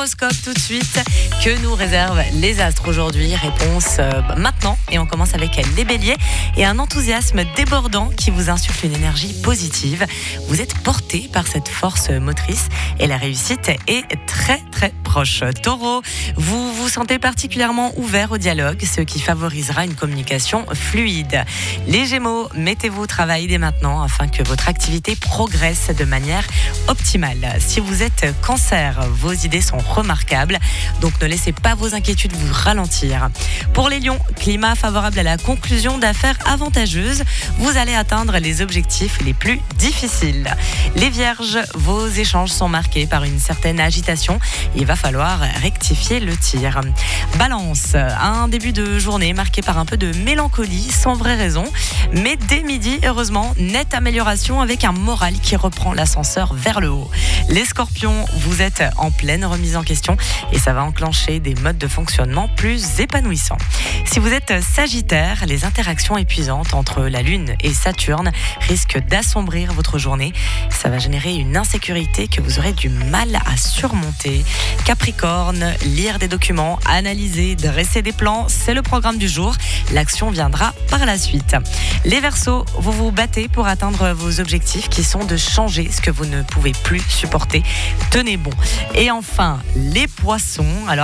L'horoscope tout de suite. Que nous réservent les astres aujourd'hui? Réponse maintenant. Et on commence avec les béliers et un enthousiasme débordant qui vous insuffle une énergie positive. Vous êtes porté par cette force motrice et la réussite est très très proche. Taureau, vous vous sentez particulièrement ouvert au dialogue, ce qui favorisera une communication fluide. Les Gémeaux, mettez-vous au travail dès maintenant afin que votre activité progresse de manière optimale. Si vous êtes Cancer, vos idées sont remarquables, donc ne laissez pas vos inquiétudes vous ralentir. Pour les Lions, climat favorable à la conclusion d'affaires avantageuses, vous allez atteindre les objectifs les plus difficiles. Les Vierges, vos échanges sont marqués par une certaine agitation, il va falloir rectifier le tir. Balance, un début de journée marqué par un peu de mélancolie sans vraie raison, mais dès midi, heureusement, nette amélioration avec un moral qui reprend l'ascenseur vers le haut. Les Scorpions, vous êtes en pleine remise en question et ça va enclencher des modes de fonctionnement plus épanouissants. Si vous êtes Sagittaire, les interactions épuisantes entre la Lune et Saturne risquent d'assombrir votre journée. Ça va générer une insécurité que vous aurez du mal à surmonter. Capricorne, lire des documents, analyser, dresser des plans, c'est le programme du jour. L'action viendra par la suite. Les Verseaux, vous vous battez pour atteindre vos objectifs qui sont de changer ce que vous ne pouvez plus supporter. Tenez bon. Et enfin, les Poissons. Alors